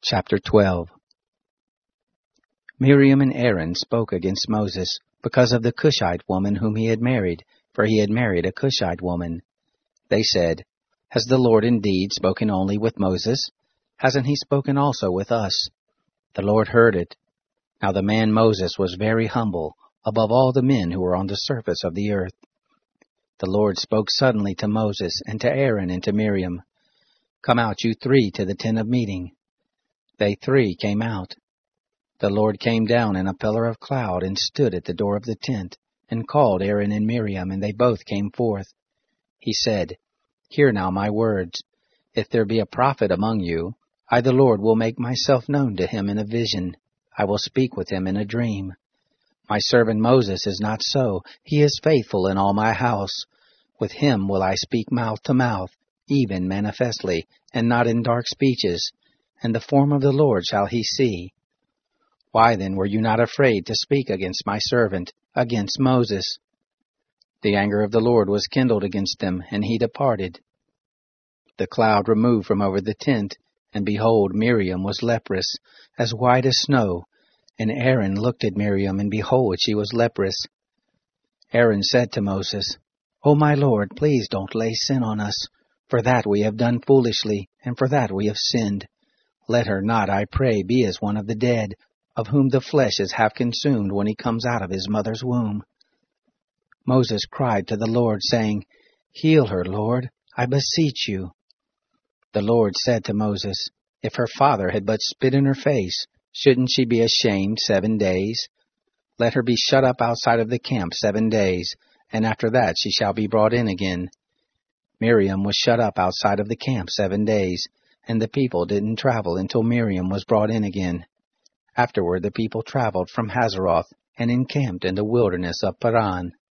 Chapter 12. Miriam and Aaron spoke against Moses because of the Cushite woman whom he had married, for he had married a Cushite woman. They said, "Has the Lord indeed spoken only with Moses? Hasn't he spoken also with us?" The Lord heard it. Now the man Moses was very humble, above all the men who were on the surface of the earth. The Lord spoke suddenly to Moses and to Aaron and to Miriam. "Come out, you three, to the tent of meeting." They three came out. The Lord came down in a pillar of cloud and stood at the door of the tent, and called Aaron and Miriam, and they both came forth. He said, "Hear now my words. If there be a prophet among you, I the Lord will make myself known to him in a vision. I will speak with him in a dream. My servant Moses is not so. He is faithful in all my house. With him will I speak mouth to mouth, even manifestly, and not in dark speeches. And the form of the Lord shall he see. Why then were you not afraid to speak against my servant, against Moses?" The anger of the Lord was kindled against them, and he departed. The cloud removed from over the tent, and behold, Miriam was leprous, as white as snow. And Aaron looked at Miriam, and behold, she was leprous. Aaron said to Moses, "O my Lord, please don't lay sin on us. For that we have done foolishly, and for that we have sinned. Let her not, I pray, be as one of the dead, of whom the flesh is half consumed when he comes out of his mother's womb." Moses cried to the Lord, saying, "Heal her, Lord, I beseech you." The Lord said to Moses, "If her father had but spit in her face, shouldn't she be ashamed 7 days? Let her be shut up outside of the camp 7 days, and after that she shall be brought in again." Miriam was shut up outside of the camp 7 days, and the people didn't travel until Miriam was brought in again. Afterward the people traveled from Hazeroth and encamped in the wilderness of Paran.